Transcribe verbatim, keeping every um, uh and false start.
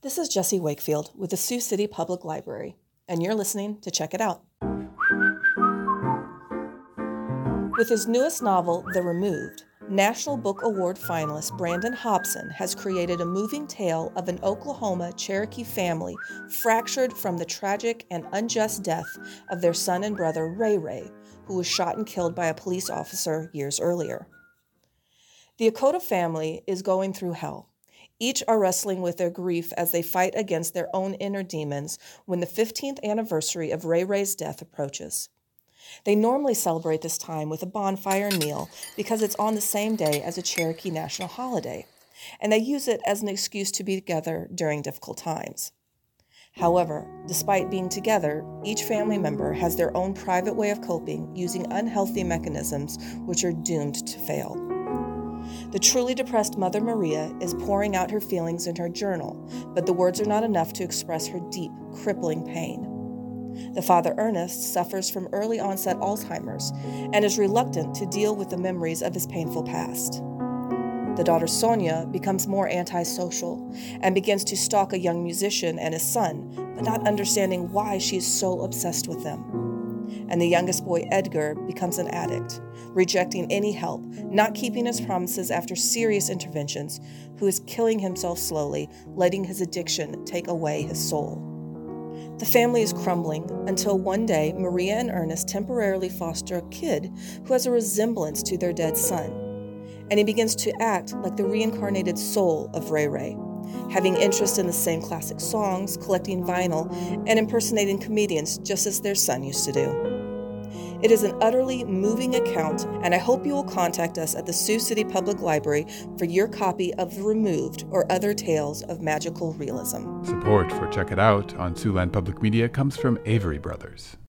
This is Jessie Wakefield with the Sioux City Public Library, and you're listening to Check It Out. With his newest novel, The Removed, National Book Award finalist Brandon Hobson has created a moving tale of an Oklahoma Cherokee family fractured from the tragic and unjust death of their son and brother Ray Ray, who was shot and killed by a police officer years earlier. The Okota family is going through hell. Each are wrestling with their grief as they fight against their own inner demons when the fifteenth anniversary of Ray Ray's death approaches. They normally celebrate this time with a bonfire and meal because it's on the same day as a Cherokee national holiday, and they use it as an excuse to be together during difficult times. However, despite being together, each family member has their own private way of coping using unhealthy mechanisms which are doomed to fail. The truly depressed Mother Maria is pouring out her feelings in her journal, but the words are not enough to express her deep, crippling pain. The father Ernest suffers from early onset Alzheimer's and is reluctant to deal with the memories of his painful past. The daughter Sonia becomes more antisocial and begins to stalk a young musician and his son, but not understanding why she is so obsessed with them. And the youngest boy Edgar becomes an addict, rejecting any help, not keeping his promises after serious interventions, who is killing himself slowly, letting his addiction take away his soul. The family is crumbling until one day Maria and Ernest temporarily foster a kid who has a resemblance to their dead son, and he begins to act like the reincarnated soul of Ray Ray, having interest in the same classic songs, collecting vinyl, and impersonating comedians just as their son used to do. It is an utterly moving account, and I hope you will contact us at the Sioux City Public Library for your copy of The Removed or other tales of magical realism. Support for Check It Out on Siouxland Public Media comes from Avery Brothers.